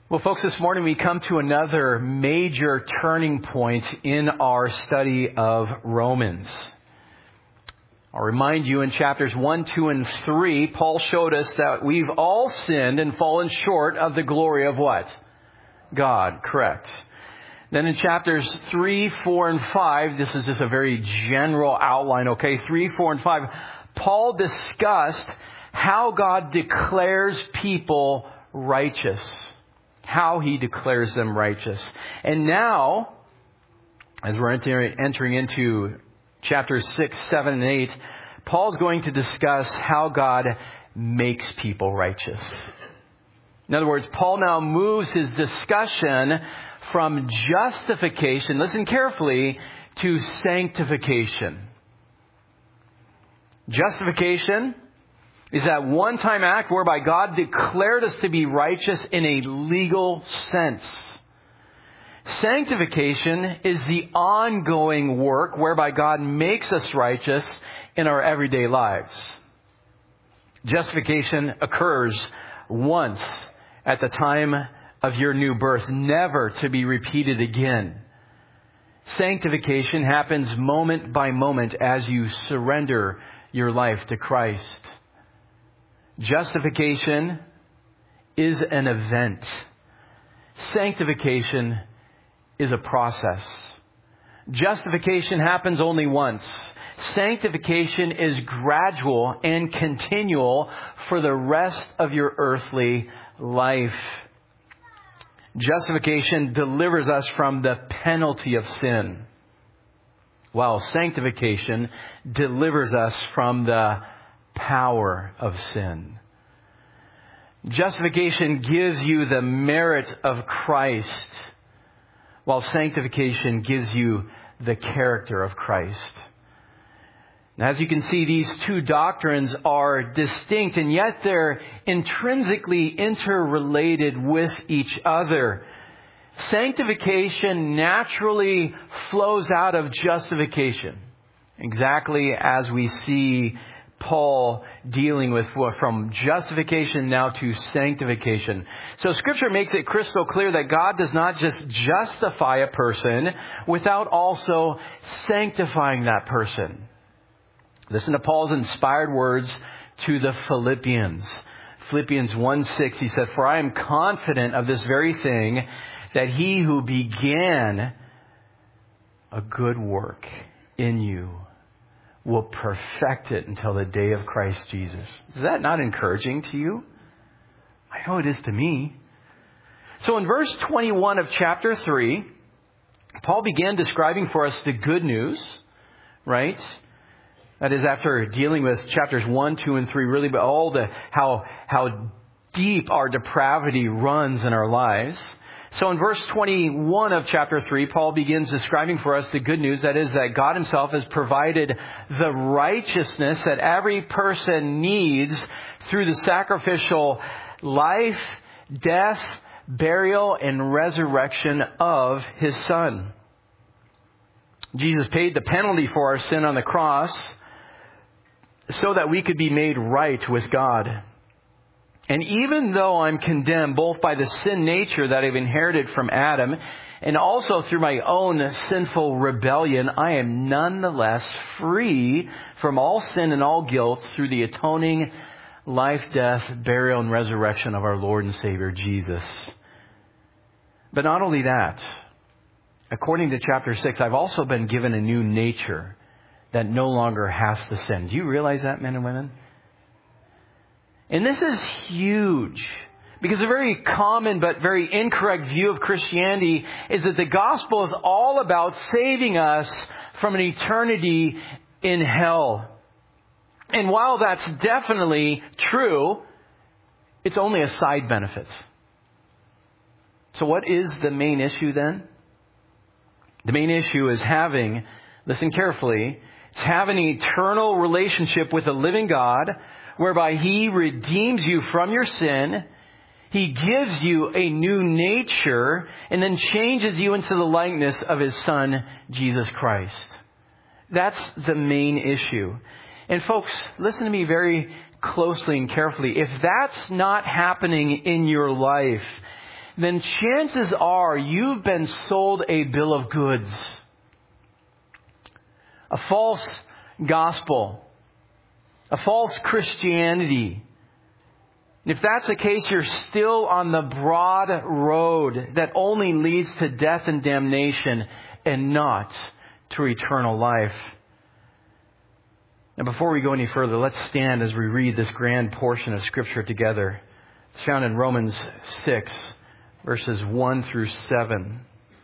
Well, folks, this morning we come to another major turning point in our study of Romans. I'll remind you in chapters 1, 2, and 3, Paul showed us that we've all sinned and fallen short of the glory of what? God, correct. Then in chapters 3, 4, and 5, this is just a very general outline, okay? 3, 4, and 5, Paul discussed how God declares people righteous. How he declares them righteous. And now, as we're entering into chapters 6, 7, and 8, Paul's going to discuss how God makes people righteous. In other words, Paul now moves his discussion from justification, listen carefully, to sanctification. Justification is that one-time act whereby God declared us to be righteous in a legal sense. Sanctification is the ongoing work whereby God makes us righteous in our everyday lives. Justification occurs once at the time of your new birth, never to be repeated again. Sanctification happens moment by moment as you surrender your life to Christ. Justification is an event. Sanctification is a process. Justification happens only once. Sanctification is gradual and continual for the rest of your earthly life. Justification delivers us from the penalty of sin, while sanctification delivers us from the power of sin. Justification gives you the merit of Christ, while sanctification gives you the character of Christ. And as you can see, these two doctrines are distinct, and yet they're intrinsically interrelated with each other. Sanctification naturally flows out of justification, exactly as we see Paul dealing with from justification now to sanctification. So Scripture makes it crystal clear that God does not just justify a person without also sanctifying that person. Listen to Paul's inspired words to the Philippians. Philippians 1:6, he said, "For I am confident of this very thing, that he who began a good work in you will perfect it until the day of Christ Jesus." Is that not encouraging to you? I know it is to me. So in verse 21 of chapter 3, Paul began describing for us the good news, right? That is, after dealing with chapters 1, 2, and 3, really, but all the how deep our depravity runs in our lives. So in verse 21 of chapter 3, Paul begins describing for us the good news. That is that God himself has provided the righteousness that every person needs through the sacrificial life, death, burial, and resurrection of his Son. Jesus paid the penalty for our sin on the cross so that we could be made right with God. And even though I'm condemned both by the sin nature that I've inherited from Adam and also through my own sinful rebellion, I am nonetheless free from all sin and all guilt through the atoning life, death, burial, and resurrection of our Lord and Savior Jesus. But not only that, according to chapter 6, I've also been given a new nature that no longer has to sin. Do you realize that, men and women? And this is huge, because a very common but very incorrect view of Christianity is that the gospel is all about saving us from an eternity in hell. And while that's definitely true, it's only a side benefit. So what is the main issue then? The main issue is having, listen carefully, it's having an eternal relationship with the living God, whereby he redeems you from your sin, he gives you a new nature, and then changes you into the likeness of his Son, Jesus Christ. That's the main issue. And folks, listen to me very closely and carefully. If that's not happening in your life, then chances are you've been sold a bill of goods. A false gospel. A false Christianity. And if that's the case, you're still on the broad road that only leads to death and damnation and not to eternal life. Now, before we go any further, let's stand as we read this grand portion of Scripture together. It's found in Romans 6, verses 1 through 7.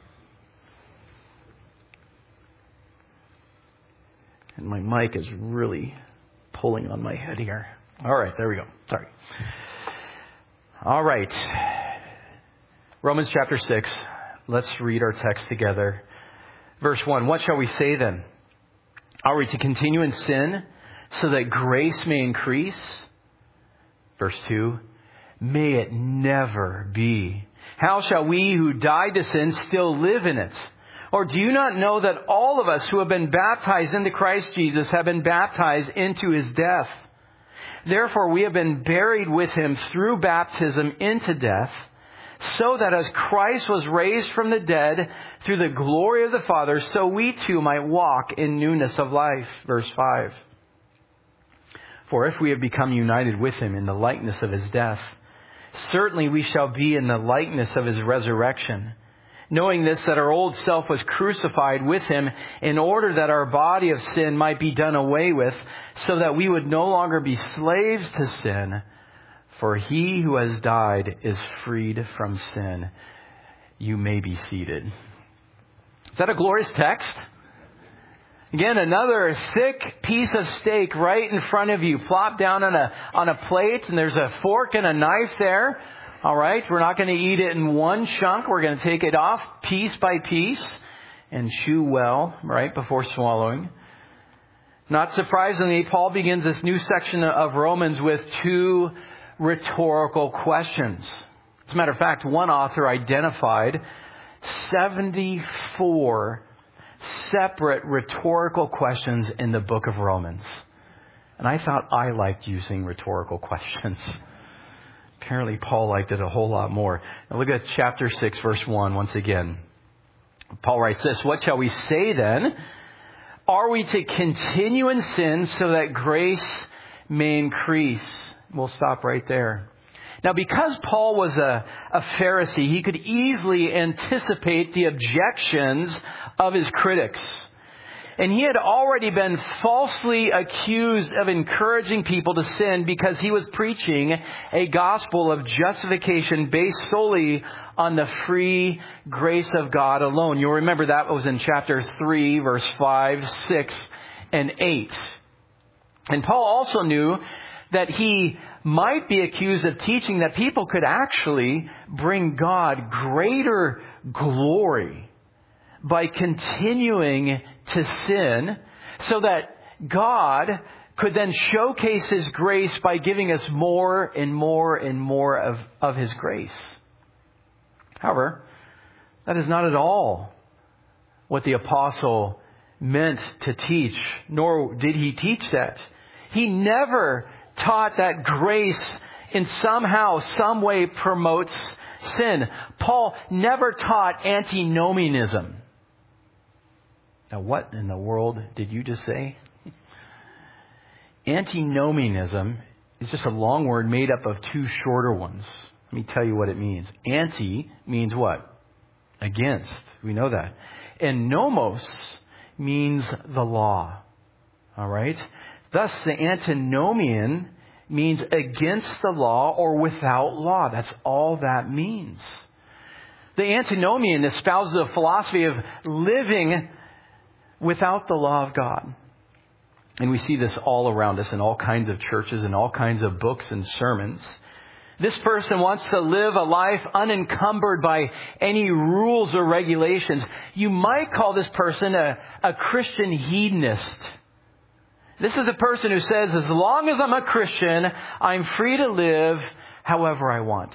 And my mic is really pulling on my head here. All right, there we go. Sorry. All right. Romans chapter 6. Let's read our text together. Verse 1. What shall we say then? Are we to continue in sin so that grace may increase? Verse 2. May it never be. How shall we who died to sin still live in it? Or do you not know that all of us who have been baptized into Christ Jesus have been baptized into His death? Therefore we have been buried with Him through baptism into death, so that as Christ was raised from the dead through the glory of the Father, so we too might walk in newness of life. Verse 5. For if we have become united with Him in the likeness of His death, certainly we shall be in the likeness of His resurrection. Knowing this, that our old self was crucified with Him in order that our body of sin might be done away with, so that we would no longer be slaves to sin. For he who has died is freed from sin. You may be seated. Is that a glorious text? Again, another thick piece of steak right in front of you, plopped down on a plate, and there's a fork and a knife there. All right, we're not going to eat it in one chunk. We're going to take it off piece by piece and chew well, right, before swallowing. Not surprisingly, Paul begins this new section of Romans with two rhetorical questions. As a matter of fact, one author identified 74 separate rhetorical questions in the book of Romans. And I thought I liked using rhetorical questions. Apparently, Paul liked it a whole lot more. Now look at chapter 6, verse 1 once again. Paul writes this, what shall we say then? Are we to continue in sin so that grace may increase? We'll stop right there. Now, because Paul was a Pharisee, he could easily anticipate the objections of his critics. And he had already been falsely accused of encouraging people to sin because he was preaching a gospel of justification based solely on the free grace of God alone. You'll remember that was in chapter 3, verse 5, 6, and 8. And Paul also knew that he might be accused of teaching that people could actually bring God greater glory by continuing to sin, so that God could then showcase His grace by giving us more and more and more of His grace. However, that is not at all what the apostle meant to teach, nor did he teach that. He never taught that grace in somehow, some way promotes sin. Paul never taught antinomianism. Now, what in the world did you just say? Antinomianism is just a long word made up of two shorter ones. Let me tell you what it means. Anti means what? Against. We know that. And nomos means the law. All right? Thus, the antinomian means against the law or without law. That's all that means. The antinomian espouses a philosophy of living without the law of God. And we see this all around us in all kinds of churches and all kinds of books and sermons. This person wants to live a life unencumbered by any rules or regulations. You might call this person a Christian hedonist. This is a person who says, as long as I'm a Christian, I'm free to live however I want.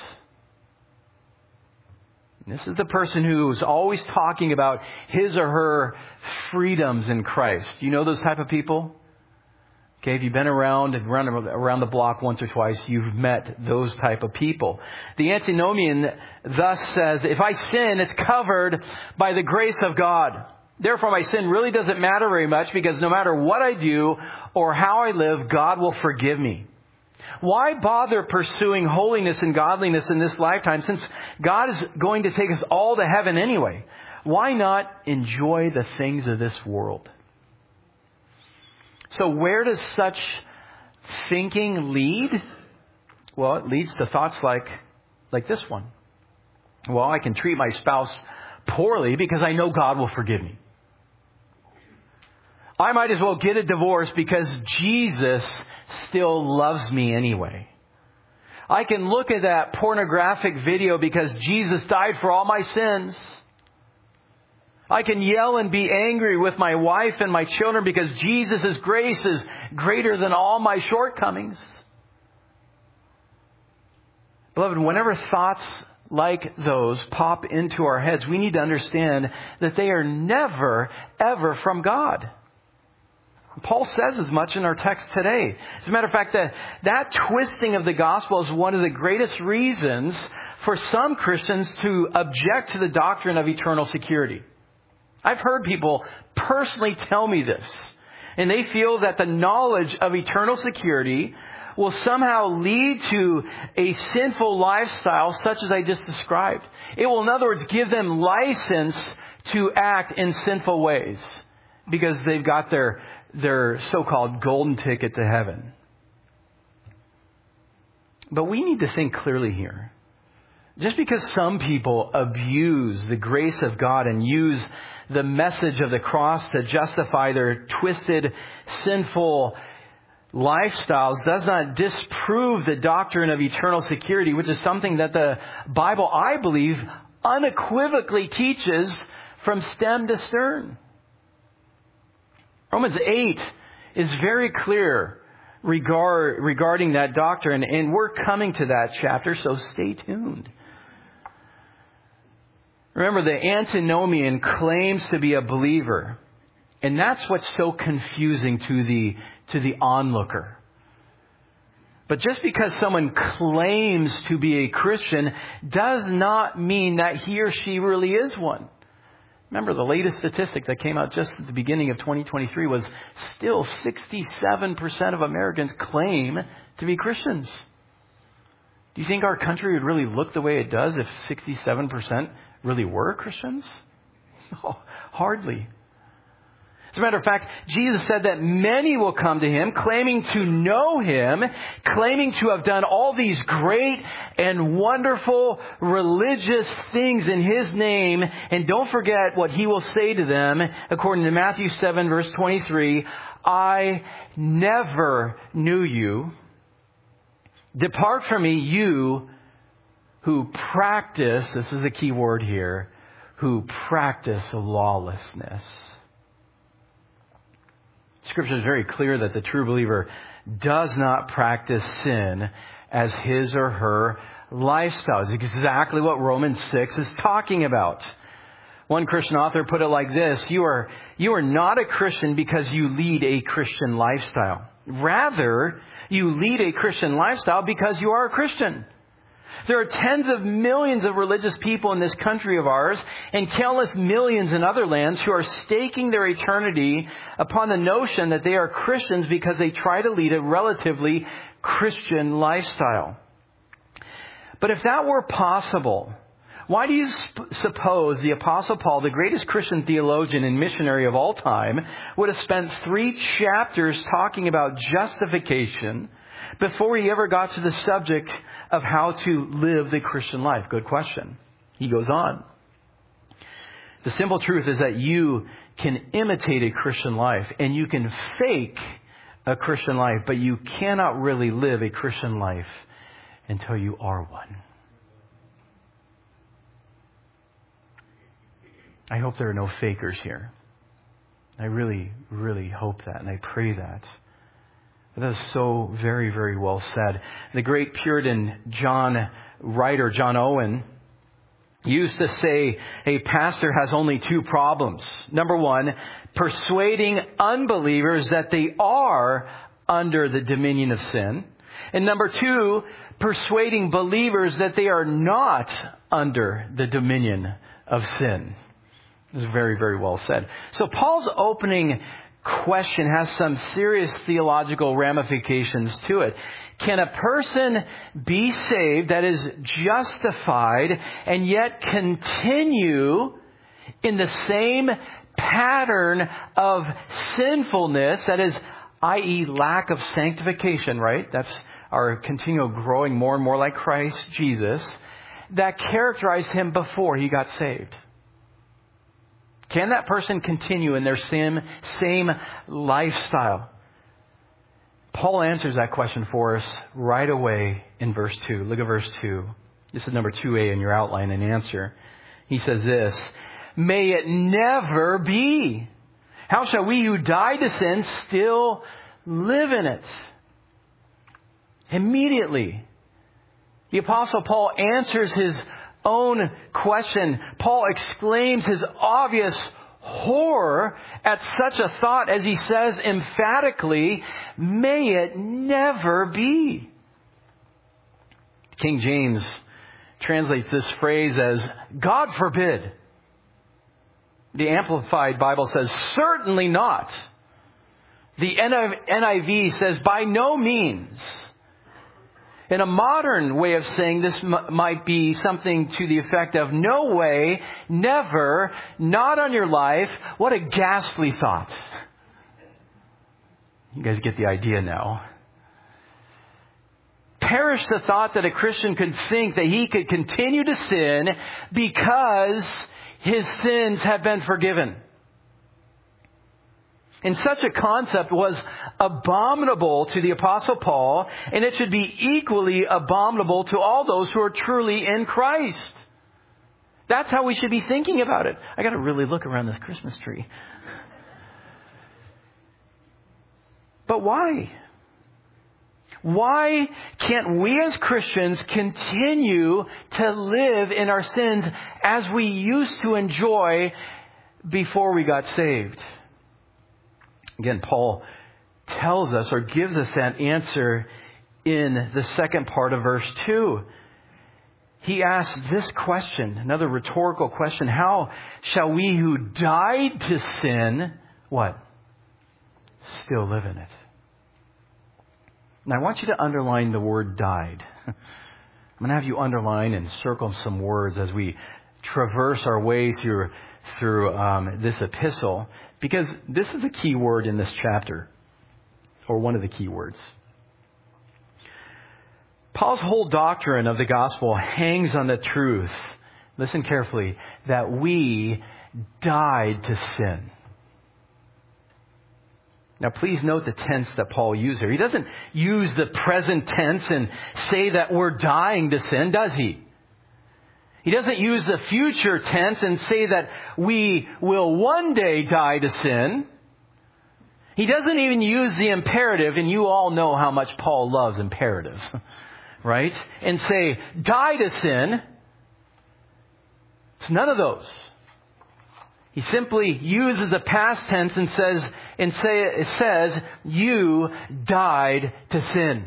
This is the person who's always talking about his or her freedoms in Christ. You know those type of people? Okay, if you've been around the block once or twice, you've met those type of people. The antinomian thus says, if I sin, it's covered by the grace of God. Therefore, my sin really doesn't matter very much because no matter what I do or how I live, God will forgive me. Why bother pursuing holiness and godliness in this lifetime since God is going to take us all to heaven anyway? Why not enjoy the things of this world? So where does such thinking lead? Well, it leads to thoughts like this one. Well, I can treat my spouse poorly because I know God will forgive me. I might as well get a divorce because Jesus still loves me anyway. I can look at that pornographic video because Jesus died for all my sins. I can yell and be angry with my wife and my children because Jesus' grace is greater than all my shortcomings. Beloved, whenever thoughts like those pop into our heads, we need to understand that they are never, ever from God. Paul says as much in our text today. As a matter of fact, that twisting of the gospel is one of the greatest reasons for some Christians to object to the doctrine of eternal security. I've heard people personally tell me this, and they feel that the knowledge of eternal security will somehow lead to a sinful lifestyle such as I just described. It will, in other words, give them license to act in sinful ways because they've got their so-called golden ticket to heaven. But we need to think clearly here. Just because some people abuse the grace of God and use the message of the cross to justify their twisted, sinful lifestyles does not disprove the doctrine of eternal security, which is something that the Bible, I believe, unequivocally teaches from stem to stern. Romans 8 is very clear regarding that doctrine, and we're coming to that chapter, so stay tuned. Remember, the antinomian claims to be a believer, and that's what's so confusing to the onlooker. But just because someone claims to be a Christian does not mean that he or she really is one. Remember, the latest statistic that came out just at the beginning of 2023 was still 67% of Americans claim to be Christians. Do you think our country would really look the way it does if 67% really were Christians? No, hardly. As a matter of fact, Jesus said that many will come to Him claiming to know Him, claiming to have done all these great and wonderful religious things in His name. And don't forget what He will say to them, according to Matthew 7, verse 23, I never knew you. Depart from me, you who practice, this is a key word here, who practice lawlessness. Scripture is very clear that the true believer does not practice sin as his or her lifestyle. It's exactly what Romans 6 is talking about. One Christian author put it like this: you are not a Christian because you lead a Christian lifestyle. Rather, you lead a Christian lifestyle because you are a Christian. There are tens of millions of religious people in this country of ours and countless millions in other lands who are staking their eternity upon the notion that they are Christians because they try to lead a relatively Christian lifestyle. But if that were possible, why do you suppose the Apostle Paul, the greatest Christian theologian and missionary of all time, would have spent 3 chapters talking about justification before he ever got to the subject of how to live the Christian life? Good question. He goes on. The simple truth is that you can imitate a Christian life and you can fake a Christian life, but you cannot really live a Christian life until you are one. I hope there are no fakers here. I really, really hope that, and I pray that. That is so very, very well said. The great Puritan writer John Owen used to say a pastor has only 2 problems. Number 1, persuading unbelievers that they are under the dominion of sin. And number two, persuading believers that they are not under the dominion of sin. This is very, very well said. So Paul's opening question has some serious theological ramifications to it. Can a person be saved, that is justified, and yet continue in the same pattern of sinfulness, that is, i.e. lack of sanctification, right? That's our continual growing more and more like Christ Jesus, that characterized him before he got saved? Can that person continue in their same lifestyle? Paul answers that question for us right away in verse 2. Look at verse 2. This is number 2a in your outline and answer. He says this, "May it never be. How shall we who died to sin still live in it?" Immediately, the Apostle Paul answers his own question. Paul exclaims his obvious horror at such a thought as he says emphatically, "May it never be." King James translates this phrase as "God forbid." The Amplified Bible says, "Certainly not." The NIV says, "By no means." In a modern way of saying this might be something to the effect of, "No way, never, not on your life." What a ghastly thought. You guys get the idea now. Perish the thought that a Christian could think that he could continue to sin because his sins have been forgiven. And such a concept was abominable to the Apostle Paul, and it should be equally abominable to all those who are truly in Christ. That's how we should be thinking about it. I got to really look around this Christmas tree. But why? Why can't we as Christians continue to live in our sins as we used to enjoy before we got saved? Again, Paul tells us or gives us that answer in the second part of verse 2. He asks this question, another rhetorical question. How shall we who died to sin, what? Still live in it. Now I want you to underline the word died. I'm going to have you underline and circle some words as we traverse our way through this epistle, because this is a key word in this chapter, or one of the key words. Paul's whole doctrine of the gospel hangs on the truth, listen carefully, that we died to sin. Now please note the tense that Paul uses here. He doesn't use the present tense and say that we're dying to sin, does he? He doesn't use the future tense and say that we will one day die to sin. He doesn't even use the imperative, and you all know how much Paul loves imperatives, right? And say, die to sin. It's none of those. He simply uses the past tense and says, you died to sin.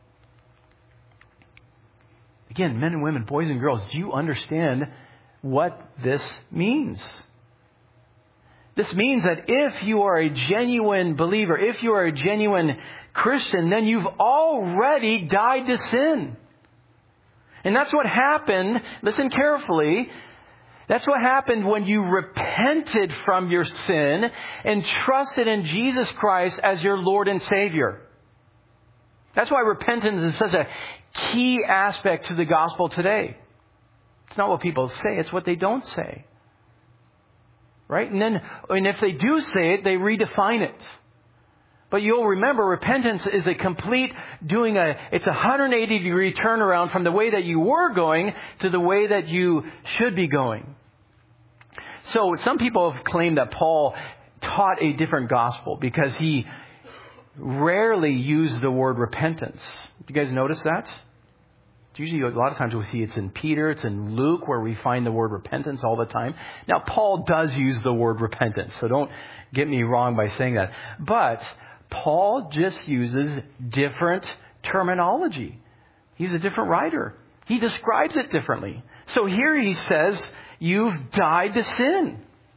Again, men and women, boys and girls, do you understand what this means? This means that if you are a genuine believer, if you are a genuine Christian, then you've already died to sin. And that's what happened, listen carefully, that's what happened when you repented from your sin and trusted in Jesus Christ as your Lord and Savior. That's why repentance is such a key aspect to the gospel today. It's not what people say, it's what they don't say. Right? And if they do say it, they redefine it. But you'll remember repentance is a complete it's a 180-degree turnaround from the way that you were going to the way that you should be going. So some people have claimed that Paul taught a different gospel because he rarely used the word repentance. Do you guys notice that? Usually a lot of times we see it's in Peter, it's in Luke where we find the word repentance all the time. Now Paul does use the word repentance, so don't get me wrong by saying that. But Paul just uses different terminology. He's a different writer. He describes it differently. So here he says, you've died to sin.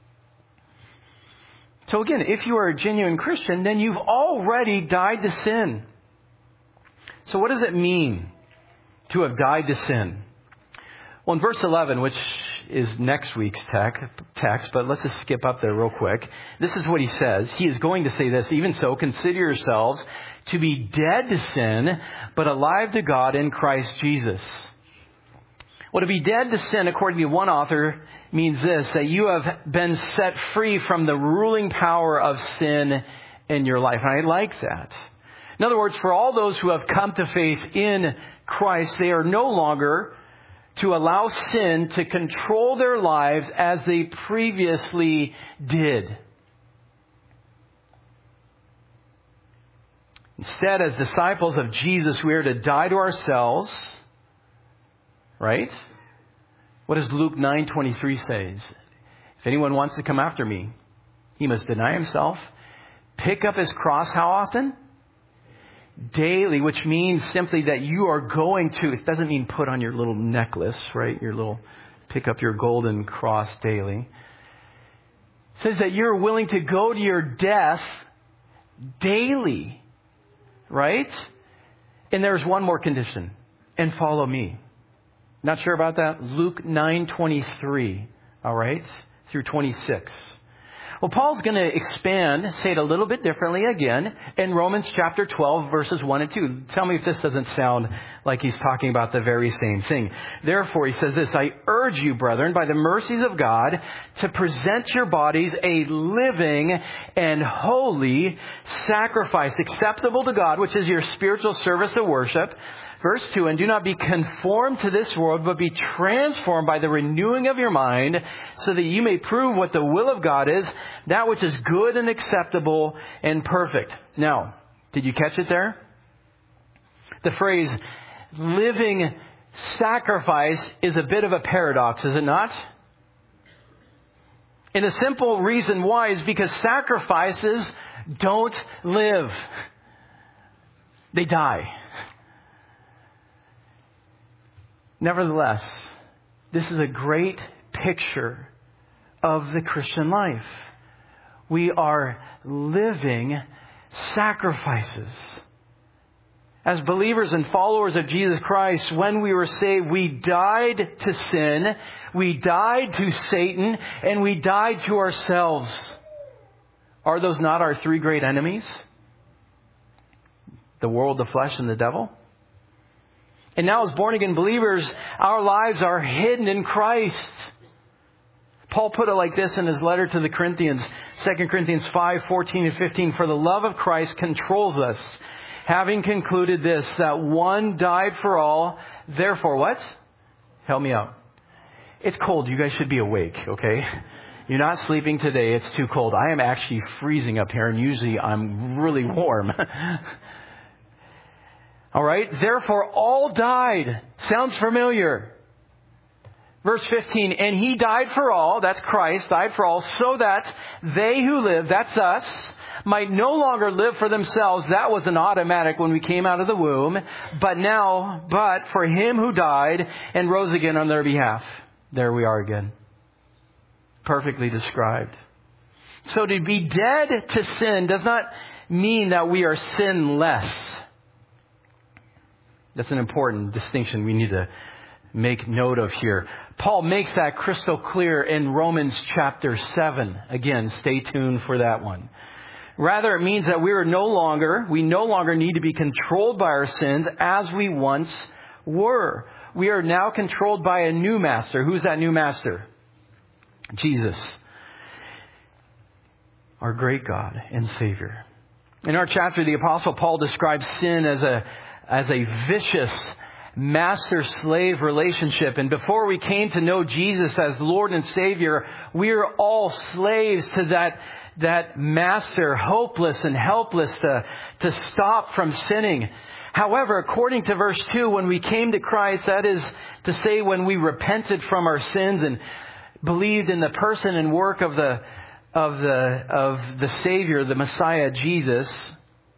So again, if you are a genuine Christian, then you've already died to sin. So what does it mean to have died to sin? Well, in verse 11, which is next week's text, but let's just skip up there real quick. This is what he says. He is going to say this, even so, consider yourselves to be dead to sin, but alive to God in Christ Jesus. Well, to be dead to sin, according to one author, means this, that you have been set free from the ruling power of sin in your life. And I like that. In other words, for all those who have come to faith in Christ, they are no longer to allow sin to control their lives as they previously did. Instead, as disciples of Jesus, we are to die to ourselves, right? What does Luke 9:23 say? If anyone wants to come after me, he must deny himself, pick up his cross how often? Daily, which means simply that you are going to, it doesn't mean put on your little necklace, right? Pick up your golden cross daily. It says that you're willing to go to your death daily, right? And there's one more condition, and follow me. Not sure about that? Luke 9:23, all right, through 26. Well, Paul's going to expand, say it a little bit differently again, in Romans chapter 12, verses 1 and 2. Tell me if this doesn't sound like he's talking about the very same thing. Therefore, he says this, I urge you, brethren, by the mercies of God, to present your bodies a living and holy sacrifice, acceptable to God, which is your spiritual service of worship. Verse 2, and do not be conformed to this world, but be transformed by the renewing of your mind, so that you may prove what the will of God is, that which is good and acceptable and perfect. Now, did you catch it there? The phrase, living sacrifice, is a bit of a paradox, is it not? And the simple reason why is because sacrifices don't live. They die. Nevertheless, this is a great picture of the Christian life. We are living sacrifices. As believers and followers of Jesus Christ, when we were saved, we died to sin, we died to Satan, and we died to ourselves. Are those not our three great enemies? The world, the flesh, and the devil? And now as born-again believers, our lives are hidden in Christ. Paul put it like this in his letter to the Corinthians, 2 Corinthians 5:14 and 15. For the love of Christ controls us, having concluded this, that one died for all. Therefore, what? Help me out. It's cold. You guys should be awake, okay? You're not sleeping today. It's too cold. I am actually freezing up here, and usually I'm really warm. All right. Therefore, all died. Sounds familiar. Verse 15, and he died for all, that's Christ, died for all, so that they who live, that's us, might no longer live for themselves. That was an automatic when we came out of the womb. But for him who died and rose again on their behalf. There we are again. Perfectly described. So to be dead to sin does not mean that we are sinless. That's an important distinction we need to make note of here. Paul makes that crystal clear in Romans chapter 7. Again, stay tuned for that one. Rather, it means that we no longer need to be controlled by our sins as we once were. We are now controlled by a new master. Who's that new master? Jesus, our great God and Savior. In our chapter, the Apostle Paul describes sin as a vicious master-slave relationship. And before we came to know Jesus as Lord and Savior, we are all slaves to that master, hopeless and helpless to stop from sinning. However, according to verse 2, when we came to Christ, that is to say when we repented from our sins and believed in the person and work of the Savior, the Messiah, Jesus,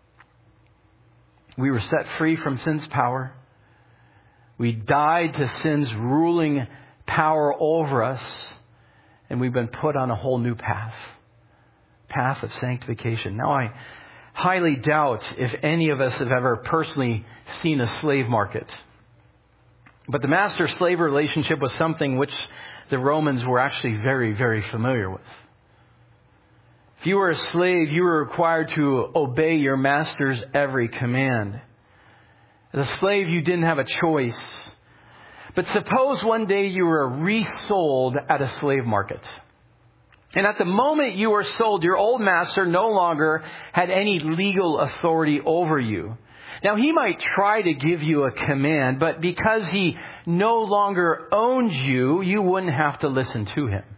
We were set free from sin's power. We died to sin's ruling power over us. And we've been put on a whole new path of sanctification. Now, I highly doubt if any of us have ever personally seen a slave market. But the master-slave relationship was something which the Romans were actually very, very familiar with. If you were a slave, you were required to obey your master's every command. As a slave, you didn't have a choice. But suppose one day you were resold at a slave market. And at the moment you were sold, your old master no longer had any legal authority over you. Now, he might try to give you a command, but because he no longer owned you, you wouldn't have to listen to him.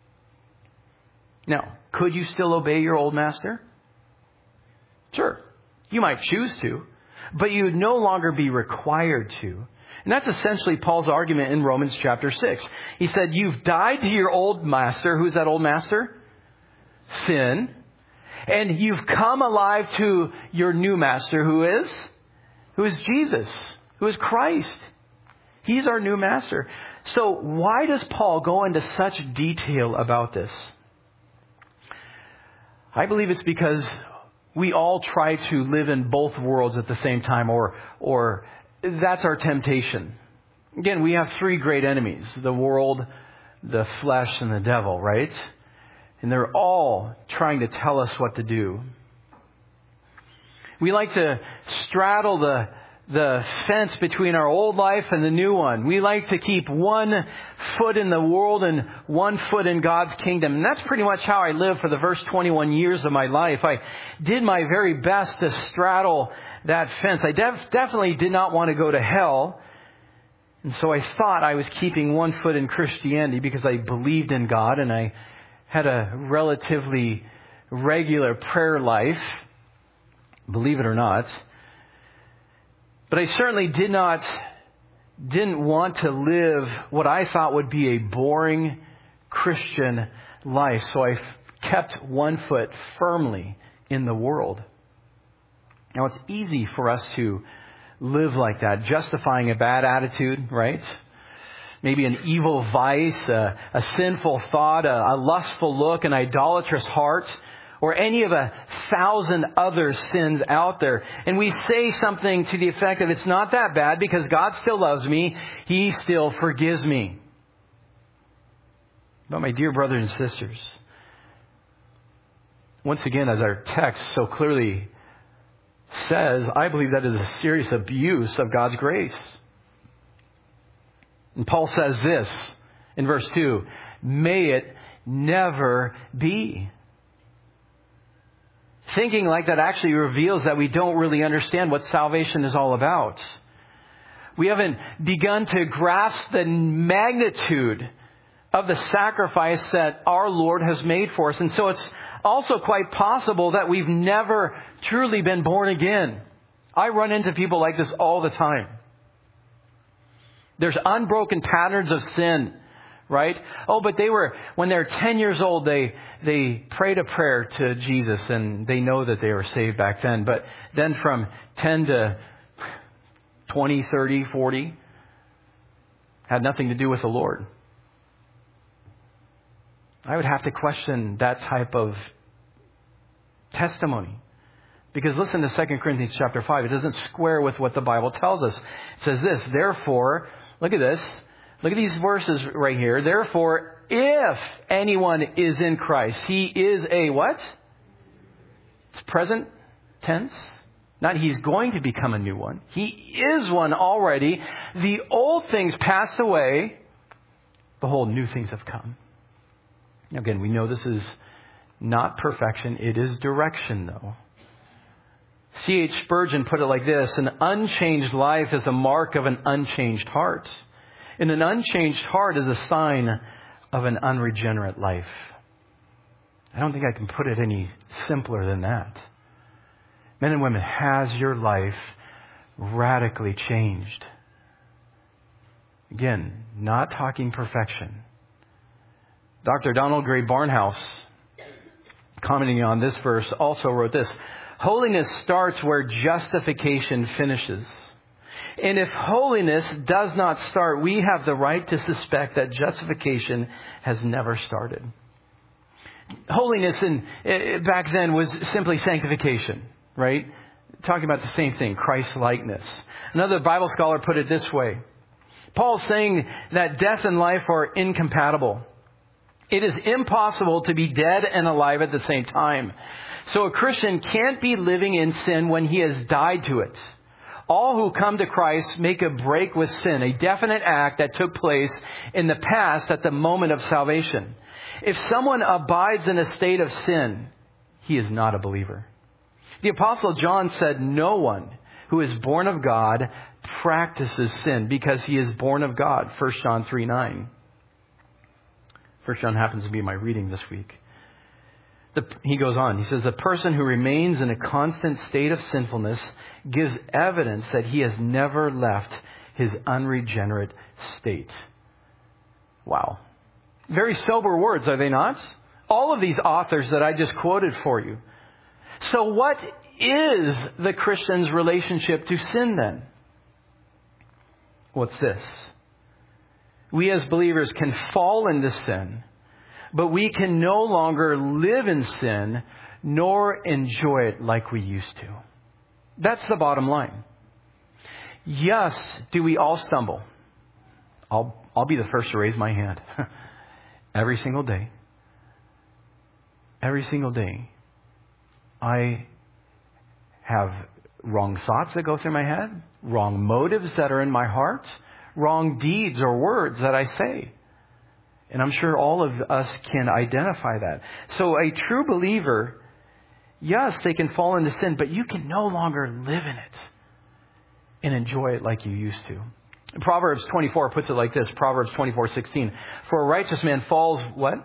Now, could you still obey your old master? Sure. You might choose to, but you would no longer be required to. And that's essentially Paul's argument in Romans chapter 6. He said, you've died to your old master. Who's that old master? Sin. And you've come alive to your new master, who is Jesus, who is Christ. He's our new master. So why does Paul go into such detail about this? I believe it's because we all try to live in both worlds at the same time, or that's our temptation. Again, we have three great enemies: the world, the flesh, and the devil, right? And they're all trying to tell us what to do. We like to straddle the fence between our old life and the new one. We like to keep one foot in the world and one foot in God's kingdom. And that's pretty much how I lived for the first 21 years of my life. I did my very best to straddle that fence. I definitely did not want to go to hell. And so I thought I was keeping one foot in Christianity because I believed in God and I had a relatively regular prayer life, believe it or not. But I certainly didn't want to live what I thought would be a boring Christian life. So I kept one foot firmly in the world. Now, it's easy for us to live like that, justifying a bad attitude, right? Maybe an evil vice, a sinful thought, a lustful look, an idolatrous heart, or any of 1,000 other sins out there. And we say something to the effect of, it's not that bad because God still loves me. He still forgives me. But my dear brothers and sisters, once again, as our text so clearly says, I believe that is a serious abuse of God's grace. And Paul says this in verse 2, may it never be. Thinking like that actually reveals that we don't really understand what salvation is all about. We haven't begun to grasp the magnitude of the sacrifice that our Lord has made for us. And so it's also quite possible that we've never truly been born again. I run into people like this all the time. There's unbroken patterns of sin, right? Oh, but when they're 10 years old, they prayed a prayer to Jesus and they know that they were saved back then. But then from 10 to 20, 30, 40, had nothing to do with the Lord. I would have to question that type of testimony. Because listen to 2 Corinthians chapter 5. It doesn't square with what the Bible tells us. It says this, therefore, look at this. Look at these verses right here. Therefore, if anyone is in Christ, he is a what? It's present tense. Not he's going to become a new one. He is one already. The old things passed away. Behold, new things have come. Again, we know this is not perfection. It is direction, though. C.H. Spurgeon put it like this: an unchanged life is the mark of an unchanged heart. And an unchanged heart is a sign of an unregenerate life. I don't think I can put it any simpler than that. Men and women, has your life radically changed? Again, not talking perfection. Dr. Donald Gray Barnhouse, commenting on this verse, also wrote this: Holiness starts where justification finishes. And if holiness does not start, we have the right to suspect that justification has never started. Holiness back then was simply sanctification, right? Talking about the same thing, Christ-likeness. Another Bible scholar put it this way. Paul's saying that death and life are incompatible. It is impossible to be dead and alive at the same time. So a Christian can't be living in sin when he has died to it. All who come to Christ make a break with sin, a definite act that took place in the past at the moment of salvation. If someone abides in a state of sin, he is not a believer. The Apostle John said, no one who is born of God practices sin because he is born of God. 1 John 3:9. 1 John happens to be my reading this week. He goes on. He says, the person who remains in a constant state of sinfulness gives evidence that he has never left his unregenerate state. Wow. Very sober words, are they not? All of these authors that I just quoted for you. So what is the Christian's relationship to sin then? What's this? We as believers can fall into sin, but we can no longer live in sin nor enjoy it like we used to. That's the bottom line. Yes, do we all stumble? I'll be the first to raise my hand. Every single day. Every single day. I have wrong thoughts that go through my head, wrong motives that are in my heart, wrong deeds or words that I say. And I'm sure all of us can identify that. So a true believer, yes, they can fall into sin, but you can no longer live in it and enjoy it like you used to. Proverbs 24 puts it like this, Proverbs 24:16. For a righteous man falls, what?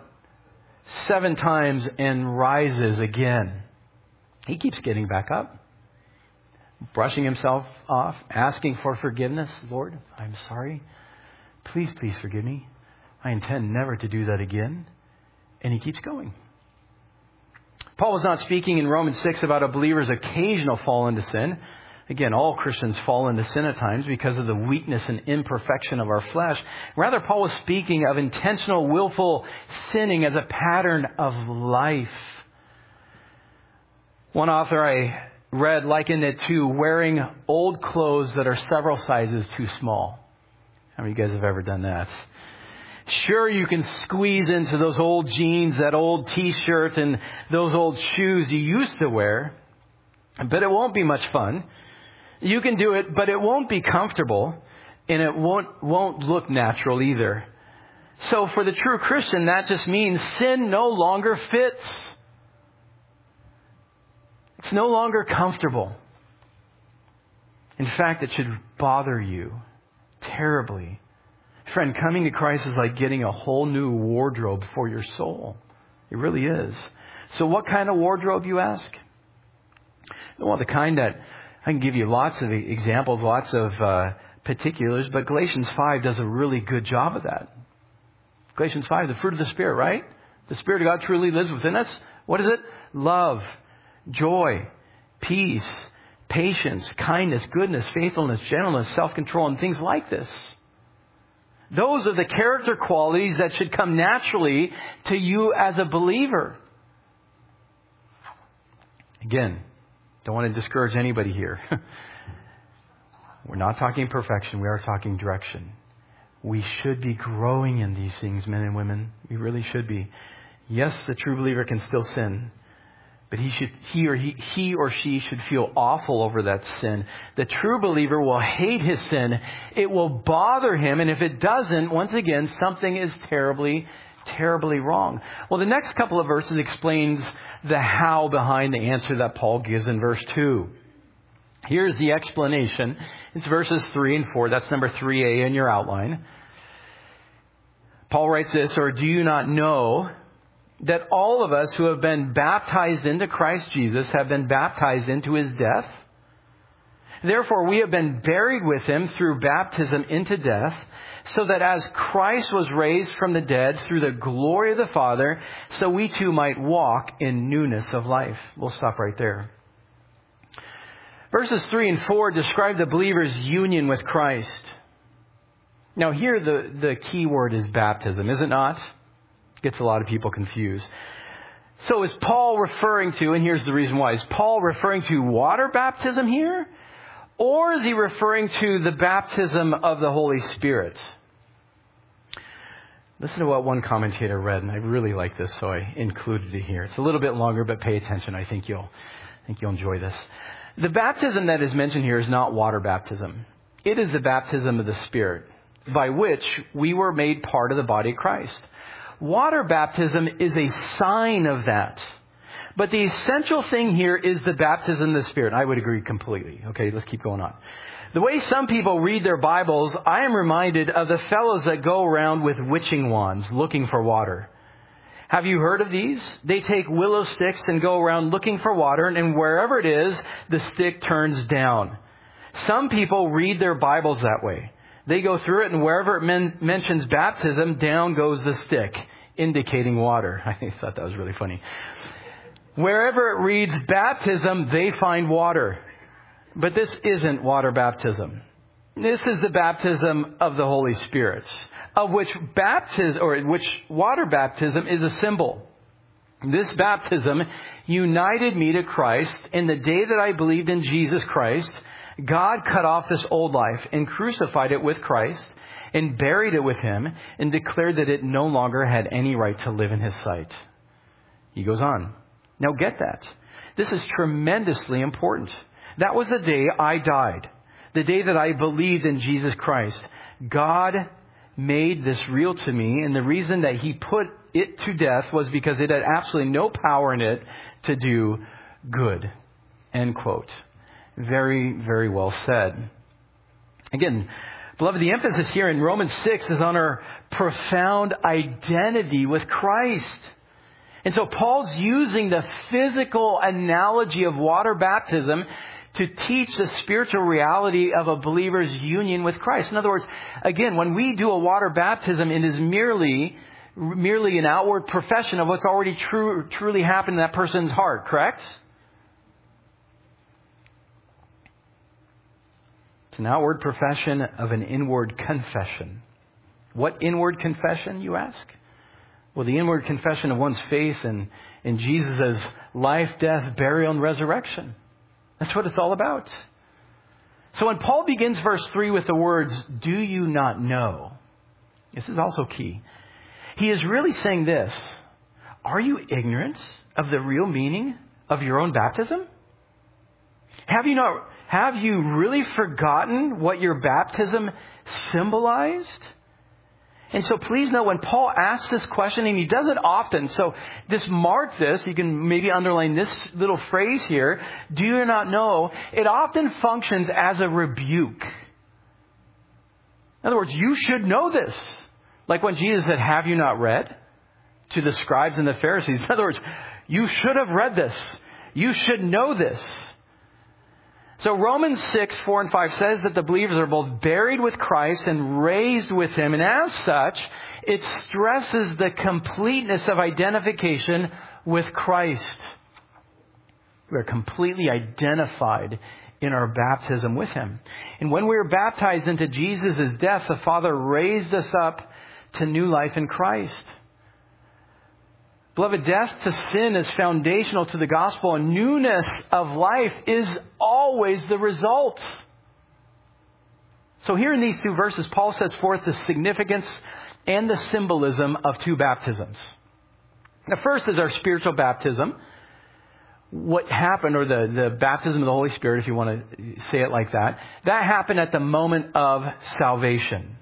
7 times and rises again. He keeps getting back up, brushing himself off, asking for forgiveness. Lord, I'm sorry. Please forgive me. I intend never to do that again. And he keeps going. Paul was not speaking in Romans 6 about a believer's occasional fall into sin. Again, all Christians fall into sin at times because of the weakness and imperfection of our flesh. Rather, Paul was speaking of intentional, willful sinning as a pattern of life. One author I read likened it to wearing old clothes that are several sizes too small. How many of you guys have ever done that? Sure, you can squeeze into those old jeans, that old t-shirt, and those old shoes you used to wear, but it won't be much fun. You can do it, but it won't be comfortable, and it won't look natural either. So for the true Christian, that just means sin no longer fits. It's no longer comfortable. In fact, it should bother you terribly. Friend, coming to Christ is like getting a whole new wardrobe for your soul. It really is. So what kind of wardrobe, you ask? Well, the kind that I can give you lots of examples, lots of particulars, but Galatians 5 does a really good job of that. Galatians 5, the fruit of the Spirit, right? The Spirit of God truly lives within us. What is it? Love, joy, peace, patience, kindness, goodness, faithfulness, gentleness, self-control, and things like this. Those are the character qualities that should come naturally to you as a believer. Again, don't want to discourage anybody here. We're not talking perfection. We are talking direction. We should be growing in these things, men and women. We really should be. Yes, the true believer can still sin. But he or she should feel awful over that sin. The true believer will hate his sin. It will bother him. And if it doesn't, once again, something is terribly, terribly wrong. Well, the next couple of verses explains the how behind the answer that Paul gives in verse 2. Here's the explanation. It's verses 3 and 4. That's number 3A in your outline. Paul writes this, or do you not know that all of us who have been baptized into Christ Jesus have been baptized into his death? Therefore, we have been buried with him through baptism into death, so that as Christ was raised from the dead through the glory of the Father, so we too might walk in newness of life. We'll stop right there. Verses 3 and 4 describe the believer's union with Christ. Now here the key word is baptism, is it not? Gets a lot of people confused. So is Paul referring to, and here's the reason why, is Paul referring to water baptism here? Or is he referring to the baptism of the Holy Spirit? Listen to what one commentator read, and I really like this, so I included it here. It's a little bit longer, but pay attention. I think you'll enjoy this. The baptism that is mentioned here is not water baptism. It is the baptism of the Spirit, by which we were made part of the body of Christ. Water baptism is a sign of that. But the essential thing here is the baptism of the Spirit. I would agree completely. Okay, let's keep going on. The way some people read their Bibles, I am reminded of the fellows that go around with witching wands looking for water. Have you heard of these? They take willow sticks and go around looking for water, and wherever it is, the stick turns down. Some people read their Bibles that way. They go through it, and wherever it mentions baptism, down goes the stick, indicating water. I thought that was really funny. Wherever it reads baptism, they find water. But this isn't water baptism. This is the baptism of the Holy Spirit, of which water baptism is a symbol. This baptism united me to Christ. In the day that I believed in Jesus Christ, God cut off this old life and crucified it with Christ and buried it with Him and declared that it no longer had any right to live in His sight. He goes on. Now get that. This is tremendously important. That was the day I died. The day that I believed in Jesus Christ. God made this real to me, and the reason that He put it to death was because it had absolutely no power in it to do good. End quote. Very, very well said. Again, beloved, the emphasis here in Romans 6 is on our profound identity with Christ. And so Paul's using the physical analogy of water baptism to teach the spiritual reality of a believer's union with Christ. In other words, again, when we do a water baptism, it is merely an outward profession of what's already truly happened in that person's heart, correct? It's an outward profession of an inward confession. What inward confession, you ask? Well, the inward confession of one's faith in Jesus' life, death, burial, and resurrection. That's what it's all about. So when Paul begins verse 3 with the words, "Do you not know?" This is also key. He is really saying this. Are you ignorant of the real meaning of your own baptism? Have you really forgotten what your baptism symbolized? And so please know when Paul asks this question, and he does it often, so just mark this. You can maybe underline this little phrase here. Do you not know? It often functions as a rebuke. In other words, you should know this. Like when Jesus said, "Have you not read?" to the scribes and the Pharisees. In other words, you should have read this. You should know this. So Romans 6, 4 and 5 says that the believers are both buried with Christ and raised with Him. And as such, it stresses the completeness of identification with Christ. We are completely identified in our baptism with Him. And when we were baptized into Jesus' death, the Father raised us up to new life in Christ. Beloved, death to sin is foundational to the gospel, and newness of life is always the result. So here in these two verses, Paul sets forth the significance and the symbolism of two baptisms. The first is our spiritual baptism. What happened, or the baptism of the Holy Spirit, if you want to say it like that, that happened at the moment of salvation.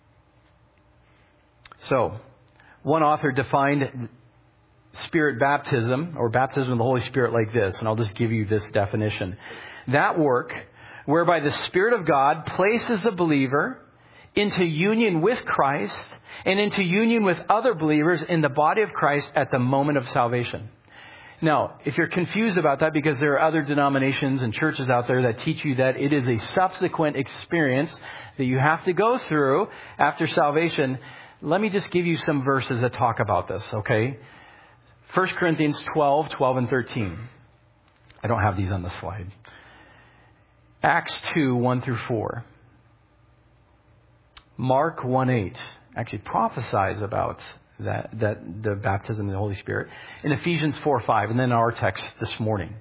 So, one author defined Spirit baptism, or baptism of the Holy Spirit, like this, and I'll just give you this definition. That work whereby the Spirit of God places the believer into union with Christ and into union with other believers in the body of Christ at the moment of salvation. Now, if you're confused about that, because there are other denominations and churches out there that teach you that it is a subsequent experience that you have to go through after salvation, let me just give you some verses that talk about this, okay? 1 Corinthians 12, 12 and 13. I don't have these on the slide. Acts 2, 1 through 4. Mark 1:8 actually prophesies about that the baptism of the Holy Spirit. In Ephesians 4:5, and then our text this morning.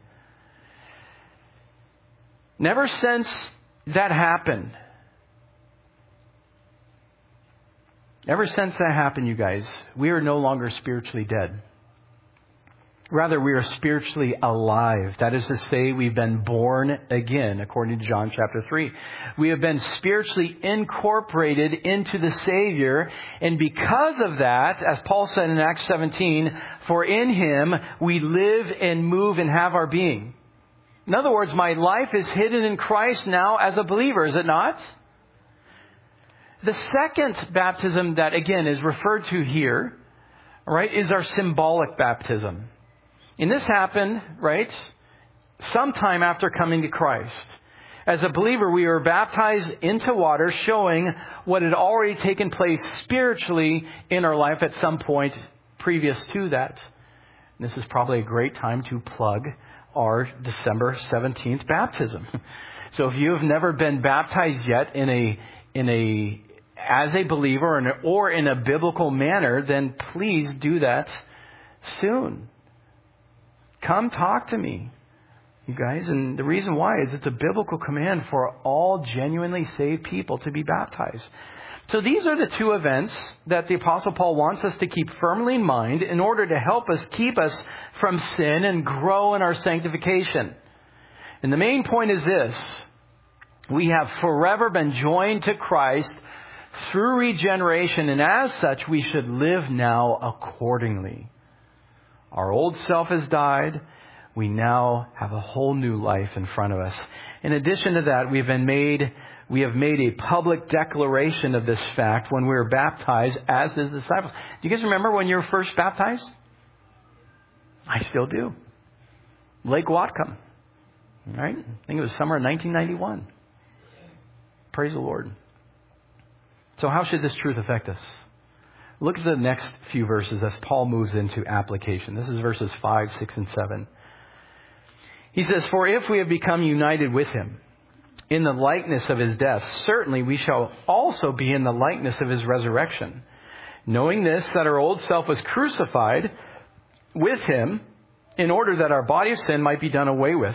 Never since that happened, you guys, we are no longer spiritually dead. Rather, we are spiritually alive. That is to say, we've been born again, according to John chapter 3. We have been spiritually incorporated into the Savior. And because of that, as Paul said in Acts 17, for in Him we live and move and have our being. In other words, my life is hidden in Christ now as a believer, is it not? The second baptism that, again, is referred to here, right, is our symbolic baptism. And this happened, right, sometime after coming to Christ. As a believer, we were baptized into water, showing what had already taken place spiritually in our life at some point previous to that. And this is probably a great time to plug our December 17th baptism. So if you have never been baptized yet as a believer or in a biblical manner, then please do that soon. Come talk to me, you guys. And the reason why is it's a biblical command for all genuinely saved people to be baptized. So these are the two events that the Apostle Paul wants us to keep firmly in mind in order to help us keep us from sin and grow in our sanctification. And the main point is this. We have forever been joined to Christ through regeneration, and as such, we should live now accordingly. Our old self has died. We now have a whole new life in front of us. In addition to that, we have made a public declaration of this fact when we were baptized as His disciples. Do you guys remember when you were first baptized? I still do. Lake Whatcom. Right? I think it was summer of 1991. Praise the Lord. So how should this truth affect us? Look at the next few verses as Paul moves into application. This is verses 5, 6, and 7. He says, for if we have become united with Him in the likeness of His death, certainly we shall also be in the likeness of His resurrection. Knowing this, that our old self was crucified with Him in order that our body of sin might be done away with.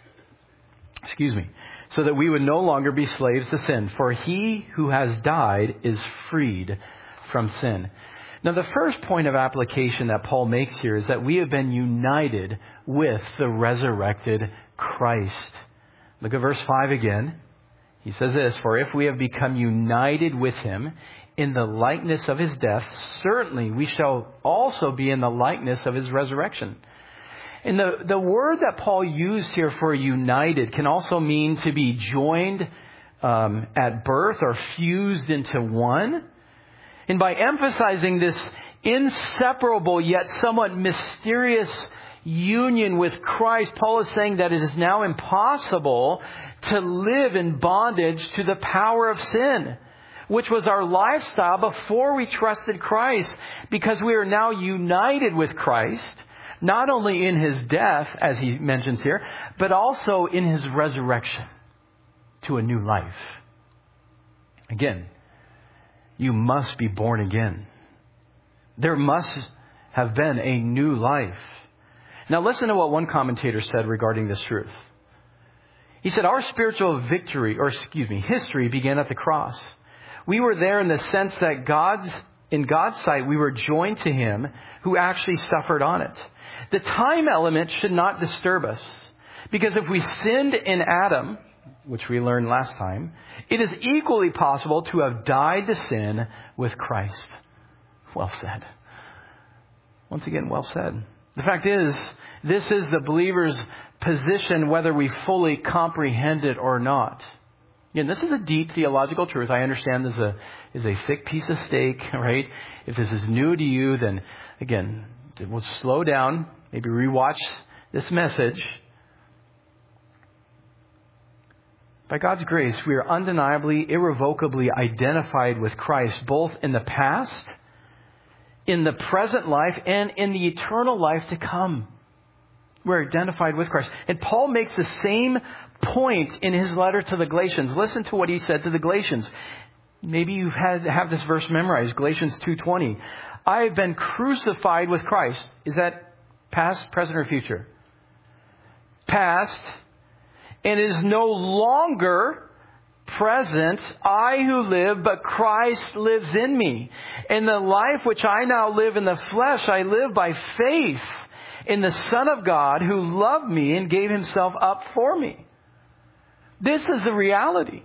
So that we would no longer be slaves to sin. For he who has died is freed from sin. Now, the first point of application that Paul makes here is that we have been united with the resurrected Christ. Look at verse 5 again. He says this, for if we have become united with Him in the likeness of His death, certainly we shall also be in the likeness of His resurrection. And the word that Paul used here for united can also mean to be joined at birth or fused into one. And by emphasizing this inseparable yet somewhat mysterious union with Christ, Paul is saying that it is now impossible to live in bondage to the power of sin, which was our lifestyle before we trusted Christ, because we are now united with Christ, not only in His death, as he mentions here, but also in His resurrection to a new life. Again, you must be born again. There must have been a new life. Now listen to what one commentator said regarding this truth. He said, our spiritual history began at the cross. We were there in the sense that in God's sight, we were joined to Him who actually suffered on it. The time element should not disturb us, because if we sinned in Adam, which we learned last time, it is equally possible to have died to sin with Christ. Well said. Once again, well said. The fact is, this is the believer's position whether we fully comprehend it or not. Again, this is a deep theological truth. I understand this is a thick piece of steak, right? If this is new to you, then again, we'll slow down, maybe rewatch this message. By God's grace, we are undeniably, irrevocably identified with Christ, both in the past, in the present life, and in the eternal life to come. We're identified with Christ. And Paul makes the same point in his letter to the Galatians. Listen to what he said to the Galatians. Maybe you have this verse memorized, Galatians 2:20. I have been crucified with Christ. Is that past, present, or future? Past. And it is no longer present I who live, but Christ lives in me. And the life which I now live in the flesh, I live by faith in the Son of God who loved me and gave himself up for me. This is the reality.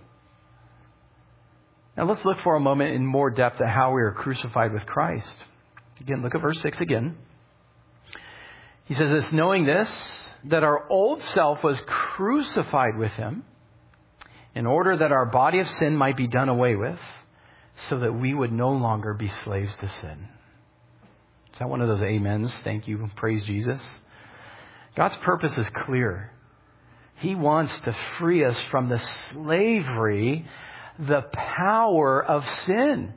Now let's look for a moment in more depth at how we are crucified with Christ. Again, look at verse 6 again. He says this, knowing this, that our old self was crucified with him, in order that our body of sin might be done away with, so that we would no longer be slaves to sin. Is that one of those amens? Thank you. Praise Jesus. God's purpose is clear. He wants to free us from the slavery, the power of sin.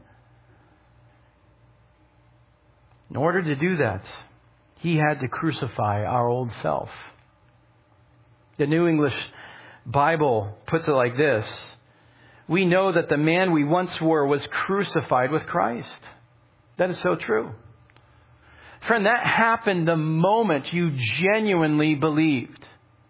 In order to do that, he had to crucify our old self. The New English Bible puts it like this. We know that the man we once were was crucified with Christ. That is so true. Friend, that happened the moment you genuinely believed.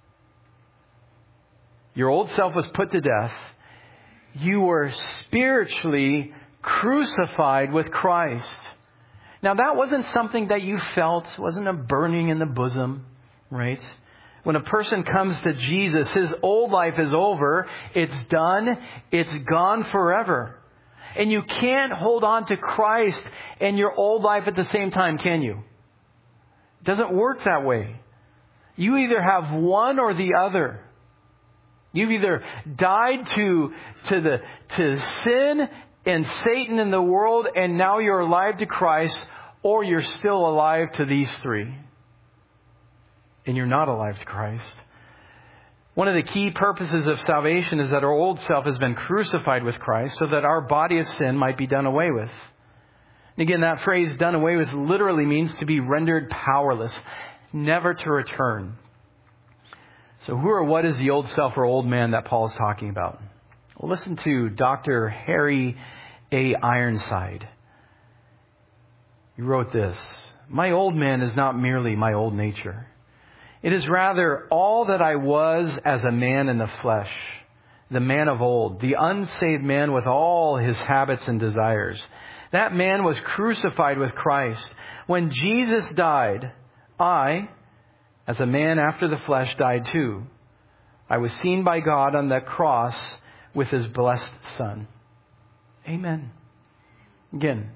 Your old self was put to death. You were spiritually crucified with Christ. Now that wasn't something that you felt, wasn't a burning in the bosom, right? When a person comes to Jesus, his old life is over. It's done. It's gone forever. And you can't hold on to Christ and your old life at the same time, can you? It doesn't work that way. You either have one or the other. You've either died to sin and Satan in the world, and now you're alive to Christ, or you're still alive to these three. And you're not alive to Christ. One of the key purposes of salvation is that our old self has been crucified with Christ so that our body of sin might be done away with. And again, that phrase done away with literally means to be rendered powerless, never to return. So who or what is the old self or old man that Paul is talking about? Well, listen to Dr. Harry A. Ironside. He wrote this, my old man is not merely my old nature. It is rather all that I was as a man in the flesh, the man of old, the unsaved man with all his habits and desires. That man was crucified with Christ. When Jesus died, I, as a man after the flesh, died too. I was seen by God on the cross with his blessed Son. Amen. Again,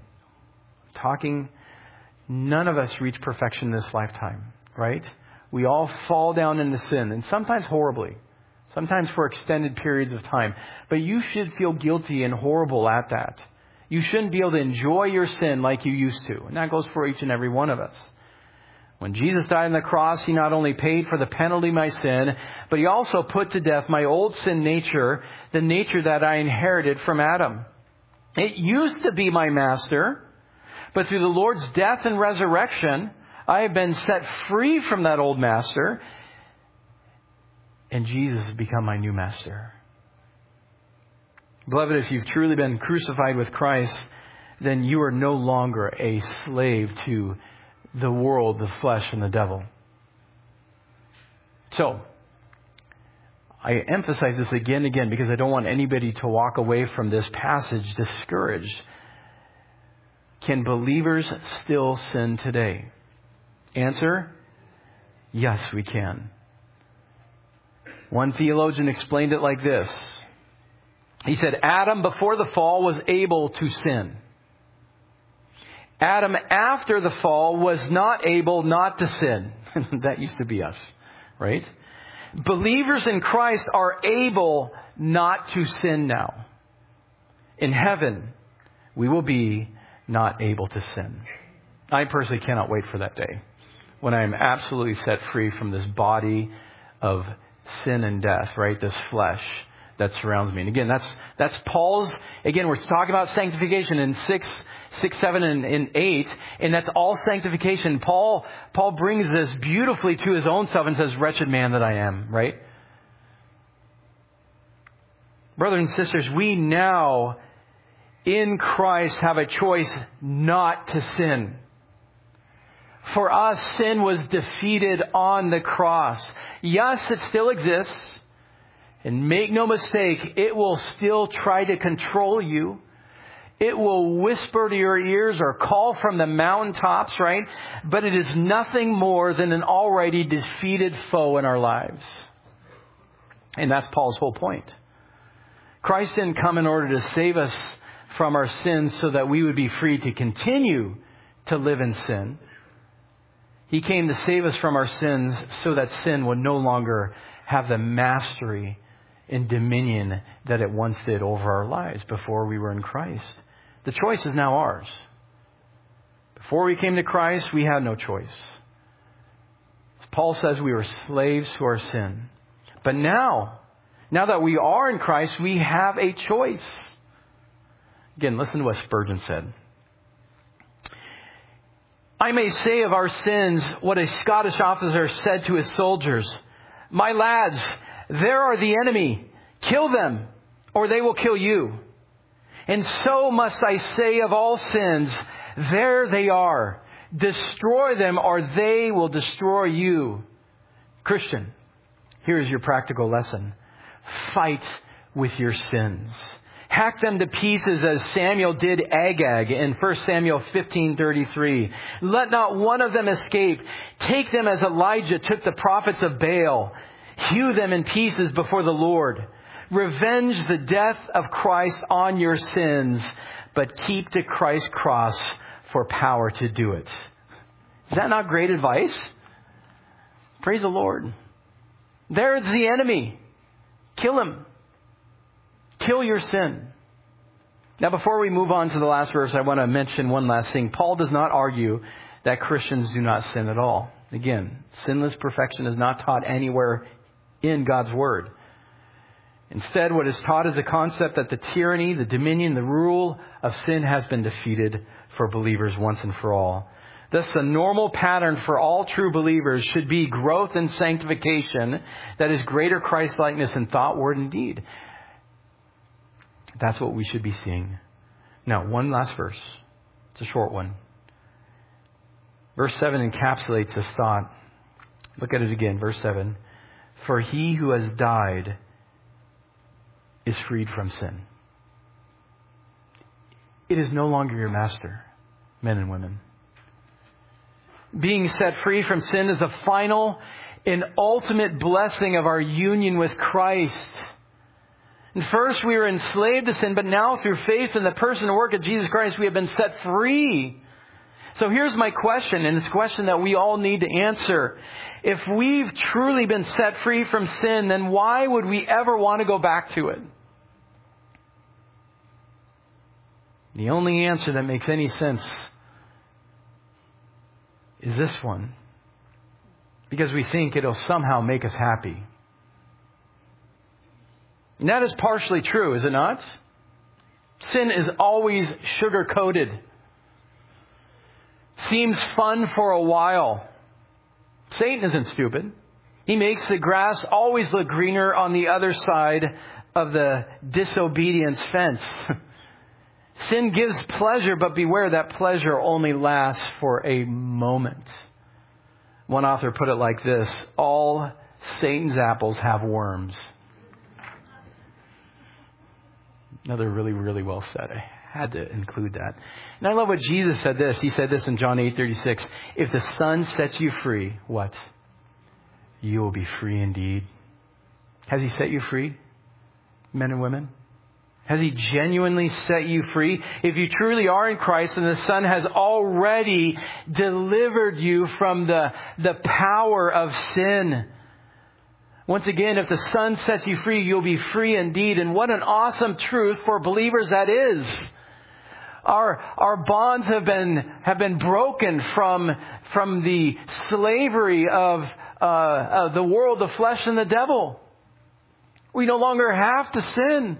none of us reach perfection in this lifetime, right? We all fall down into sin, and sometimes horribly, sometimes for extended periods of time. But you should feel guilty and horrible at that. You shouldn't be able to enjoy your sin like you used to. And that goes for each and every one of us. When Jesus died on the cross, he not only paid for the penalty of my sin, but he also put to death my old sin nature, the nature that I inherited from Adam. It used to be my master, but through the Lord's death and resurrection, I have been set free from that old master, and Jesus has become my new master. Beloved, if you've truly been crucified with Christ, then you are no longer a slave to the world, the flesh, and the devil. So, I emphasize this again and again because I don't want anybody to walk away from this passage discouraged. Can believers still sin today? Answer, yes, we can. One theologian explained it like this. He said, Adam before the fall was able to sin. Adam after the fall was not able not to sin. That used to be us, right? Believers in Christ are able not to sin now. In heaven, we will be not able to sin. I personally cannot wait for that day when I am absolutely set free from this body of sin and death, right? This flesh, that surrounds me. And again, that's Paul's, again, we're talking about sanctification in 6, 7, and 8, and that's all sanctification. Paul brings this beautifully to his own self and says, wretched man that I am, right? Brothers and sisters, we now in Christ have a choice not to sin. For us, sin was defeated on the cross. Yes, it still exists. And make no mistake, it will still try to control you. It will whisper to your ears or call from the mountaintops, right? But it is nothing more than an already defeated foe in our lives. And that's Paul's whole point. Christ didn't come in order to save us from our sins so that we would be free to continue to live in sin. He came to save us from our sins so that sin would no longer have the mastery and dominion that it once did over our lives before we were in Christ. The choice is now ours. Before we came to Christ, we had no choice. As Paul says, we were slaves to our sin. But now that we are in Christ, we have a choice. Again, listen to what Spurgeon said. I may say of our sins what a Scottish officer said to his soldiers. My lads, there are the enemy. Kill them, or they will kill you. And so must I say of all sins, there they are. Destroy them, or they will destroy you. Christian, here is your practical lesson. Fight with your sins. Hack them to pieces as Samuel did Agag in 1 Samuel 15:33. Let not one of them escape. Take them as Elijah took the prophets of Baal. Hew them in pieces before the Lord. Revenge the death of Christ on your sins, but keep to Christ's cross for power to do it. Is that not great advice? Praise the Lord. There's the enemy. Kill him. Kill your sin. Now, before we move on to the last verse, I want to mention one last thing. Paul does not argue that Christians do not sin at all. Again, sinless perfection is not taught anywhere in God's Word. Instead, what is taught is the concept that the tyranny, the dominion, the rule of sin has been defeated for believers once and for all. Thus, the normal pattern for all true believers should be growth in sanctification, that is greater Christ-likeness in thought, word, and deed. That's what we should be seeing. Now, one last verse. It's a short one. Verse 7 encapsulates this thought. Look at it again. Verse 7. For he who has died is freed from sin. It is no longer your master, men and women. Being set free from sin is the final and ultimate blessing of our union with Christ. And first we were enslaved to sin, but now through faith in the person and work of Jesus Christ, we have been set free. So here's my question, and it's a question that we all need to answer. If we've truly been set free from sin, then why would we ever want to go back to it? The only answer that makes any sense is this one. Because we think it'll somehow make us happy. And that is partially true, is it not? Sin is always sugar-coated. Seems fun for a while. Satan isn't stupid. He makes the grass always look greener on the other side of the disobedience fence. Sin gives pleasure, but beware that pleasure only lasts for a moment. One author put it like this: all Satan's apples have worms. Another really, really well said. I had to include that. And I love what Jesus said this. He said this in John 8:36. If the Son sets you free, what? You will be free indeed. Has He set you free, men and women? Has He genuinely set you free? If you truly are in Christ, then the Son has already delivered you from the power of sin. Once again, if the Son sets you free, you'll be free indeed. And what an awesome truth for believers that is. Our bonds have been broken from the slavery of the world, the flesh, and the devil. We no longer have to sin.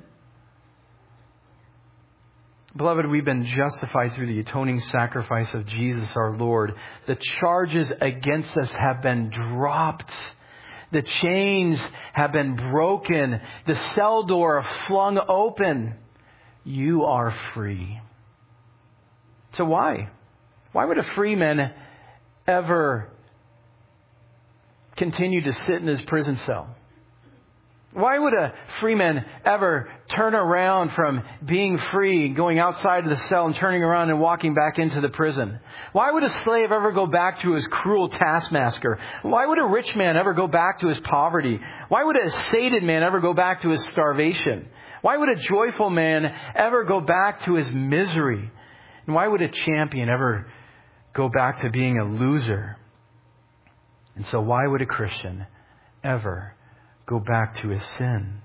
Beloved, we've been justified through the atoning sacrifice of Jesus our Lord. The charges against us have been dropped. The chains have been broken. The cell door flung open. You are free. So why? Why would a free man ever continue to sit in his prison cell? Why would a free man ever turn around from being free, going outside of the cell and turning around and walking back into the prison? Why would a slave ever go back to his cruel taskmaster? Why would a rich man ever go back to his poverty? Why would a sated man ever go back to his starvation? Why would a joyful man ever go back to his misery? And why would a champion ever go back to being a loser? And so why would a Christian ever go back to his sin?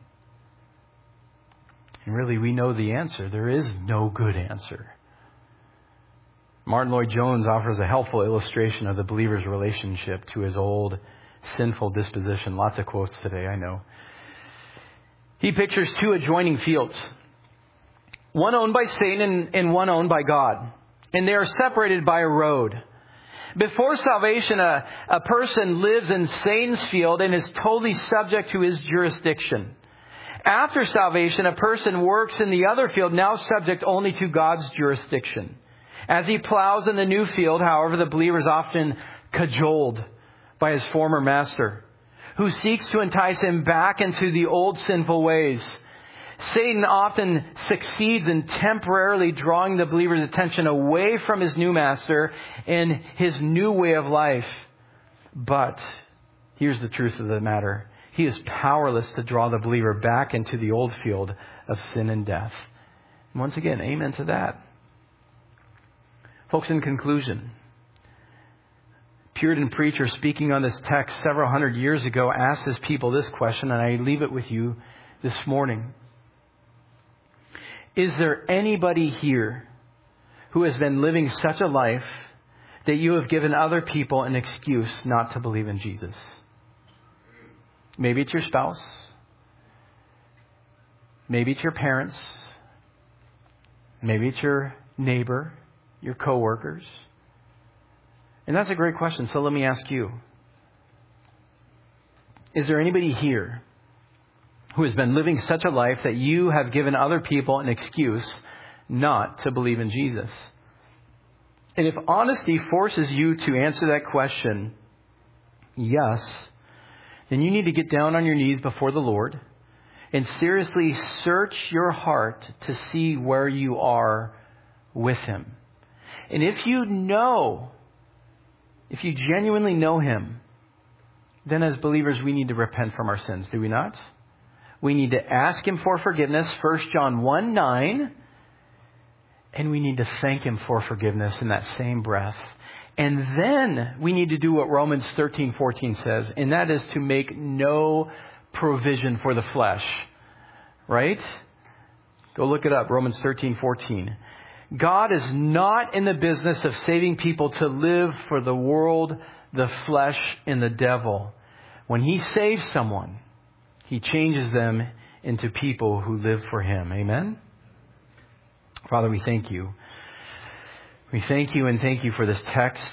And really, we know the answer. There is no good answer. Martin Lloyd-Jones offers a helpful illustration of the believer's relationship to his old sinful disposition. Lots of quotes today, I know. He pictures two adjoining fields, one owned by Satan and one owned by God. And they are separated by a road. Before salvation, a person lives in Satan's field and is totally subject to his jurisdiction. After salvation, a person works in the other field, now subject only to God's jurisdiction. As he plows in the new field, however, the believer is often cajoled by his former master, who seeks to entice him back into the old sinful ways. Satan often succeeds in temporarily drawing the believer's attention away from his new master and his new way of life. But here's the truth of the matter. He is powerless to draw the believer back into the old field of sin and death. And once again, amen to that. Folks, in conclusion, Puritan preacher speaking on this text several hundred years ago asked his people this question, and I leave it with you this morning. Is there anybody here who has been living such a life that you have given other people an excuse not to believe in Jesus? Maybe it's your spouse. Maybe it's your parents. Maybe it's your neighbor, your coworkers. And that's a great question. So let me ask you. Is there anybody here who has been living such a life that you have given other people an excuse not to believe in Jesus? And if honesty forces you to answer that question, yes, then you need to get down on your knees before the Lord and seriously search your heart to see where you are with Him. And if you genuinely know Him, then as believers we need to repent from our sins, do we not? We need to ask Him for forgiveness, 1 John 1:9, and we need to thank Him for forgiveness in that same breath. And then we need to do what Romans 13:14 says, and that is to make no provision for the flesh. Right? Go look it up, Romans 13:14. God is not in the business of saving people to live for the world, the flesh, and the devil. When He saves someone, He changes them into people who live for Him. Amen? Father, we thank You. We thank You and thank You for this text.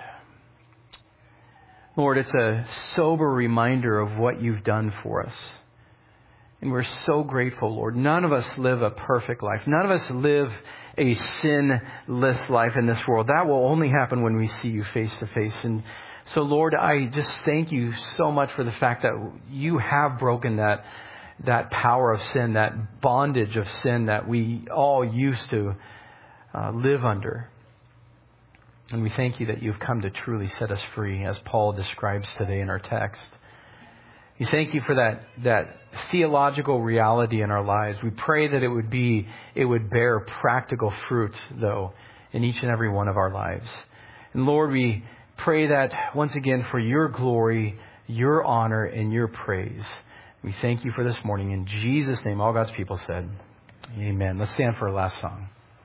Lord, it's a sober reminder of what You've done for us. And we're so grateful, Lord. None of us live a perfect life. None of us live a sinless life in this world. That will only happen when we see You face to face. And so, Lord, I just thank You so much for the fact that You have broken that power of sin, that bondage of sin that we all used to live under. And we thank You that You've come to truly set us free, as Paul describes today in our text. We thank You for that theological reality in our lives. We pray that it would bear practical fruit, though, in each and every one of our lives. And Lord, we pray that once again for Your glory, Your honor, and Your praise. We thank You for this morning. In Jesus' name, all God's people said, amen. Let's stand for our last song.